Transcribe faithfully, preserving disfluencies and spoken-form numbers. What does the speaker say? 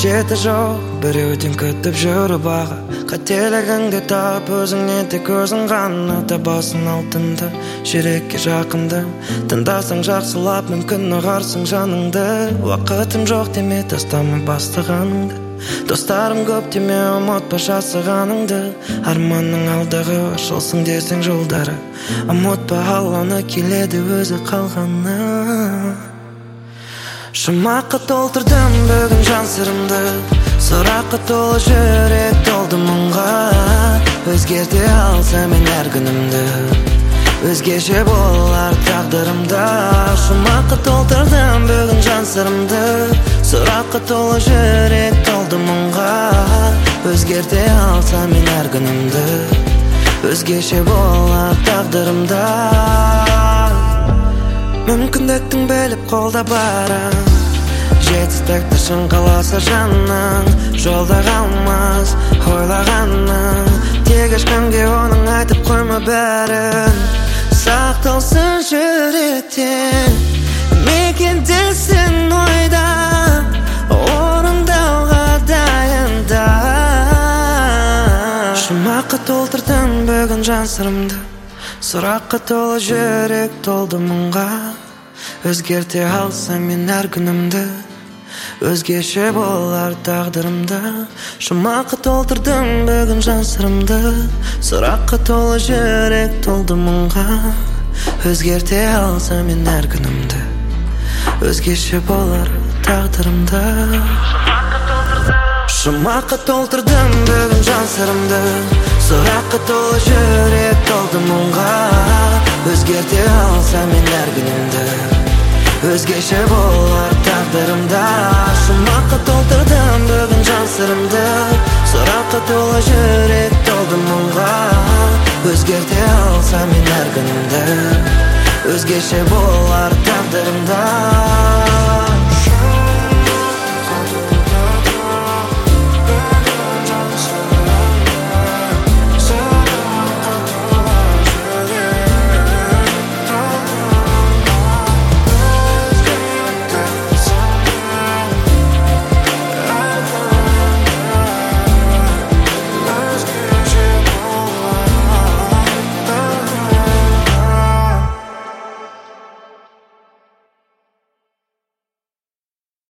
Қажеті жоқ біреуден күтіп жүріп аға, қателігіңді тап өзіңнен тек өзің ғана табасың алтынды, жүрекке жақынды. Тыңдасаң жақсылап мүмкін ұғарсың жаныңды. Уақытым жоқ деме, тастама бастағаныңды. Достарым көп деме, ұмытпа жасағаныңды. Арманның алдағы ашылсын десең жолдары, ұмытпа Алланы, келеді өзі қалғаны. Жұмаққа толтырдым бүгін жан сырымды, сұраққа толы жүрек толды мұңға. Өзгерте алса мен әр күнімді, өзгеше болар тағдырымда. Жұмаққа толтырдым бүгін жан сырымды, сұраққа толы жүрек толды мұңға. Өзгерте алса мен әр күнімді, өзгеше болар тағдырымда. Мүмкіндіктің біліп қолда барын, жетістікті шын қаласа жаның, жолда қалмас ойлағаның. Тек ешкімге оның айтып қойма бәрін, сақталсын жүректен мекендесін ойда, орындауға дайында. Жұмаққа толтырдым бүгін жан сырымды, сұраққа толы жүрек толды мұңға. Өзгерте алсам мен әр күнімді, өзгеше болар тағдырымда. Жұмаққа толтырдым бүгін жан сырымды, сұраққа толы жүрек толды мұңға. Өзгерте алсам мен әр күнімді, өзгеше болар тағдырымда. Жұмаққа толтырдым бүгін жан сырымды, сұраққа толы жүрек толды мұңға. Өзгерте алсам мен әр күнімді, өзгеше болар тағдырымда. Жұмаққа толтырдым бүгін жан сырымды, сұраққа толы жүрек толды мұңға. Өзгерте алсам мен әр күнімді, өзгеше болар тағдырымда.